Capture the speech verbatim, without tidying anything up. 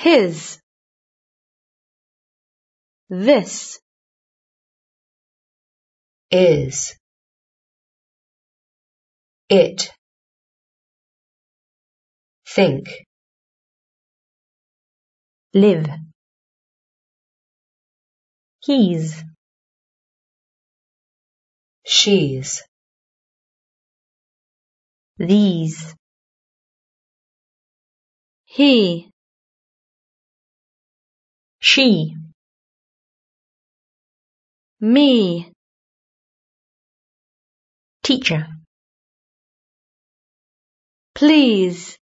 his, this, is, it, think, live, he's, she's, these, he, she, me, teacher, please.